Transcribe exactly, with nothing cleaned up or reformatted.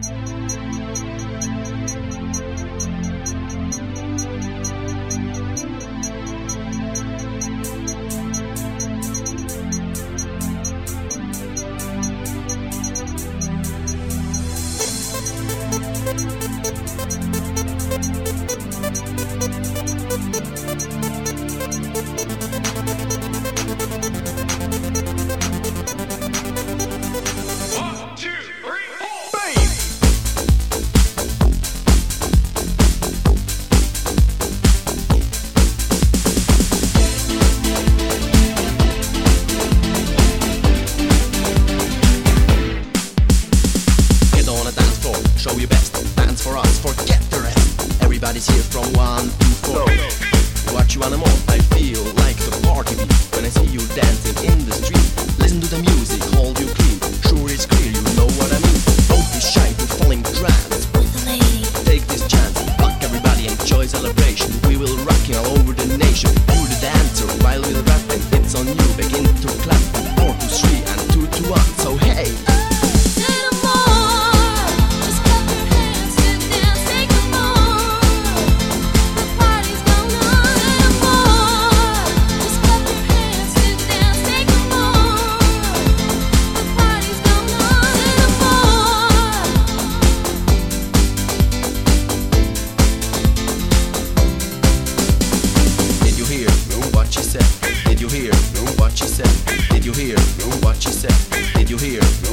Show your best, dance for us, forget the rest. Everybody's here from one to four. What you wanna more? I feel like the party beat when I see you dancing in the street. Listen to the music, hold you clean. Sure it's clear, you know what I mean. Don't be shy to fall in trance with the lady. Take this chance, rock everybody, enjoy celebration. We will rock you all over the nation. You're the dancer while we're rapping. It's on you, begin to clap. Four to three and two to one. So hey. Did you hear what she said? Did you hear what she said? Did you hear